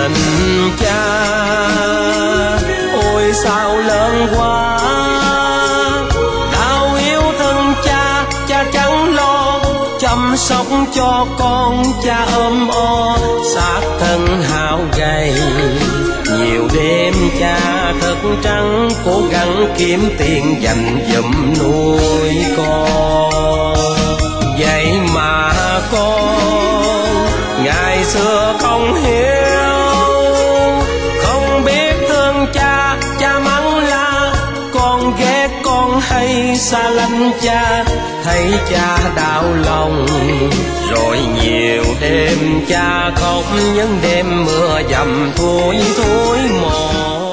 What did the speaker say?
tình cha. Ôi sao lớn quá, đau yêu thương cha, cha chẳng lo chăm sóc cho con, cha ôm o xác thân hao gầy. Nhiều đêm cha thức trắng cố gắng kiếm tiền dành dụm nuôi con. Vậy mà con ngày xưa không hiểu, không biết thương cha, cha mắng la con ghét con hay xa lánh cha. Thấy cha đau lòng rồi nhiều đêm cha khóc, những đêm mưa dầm thui thối mòn.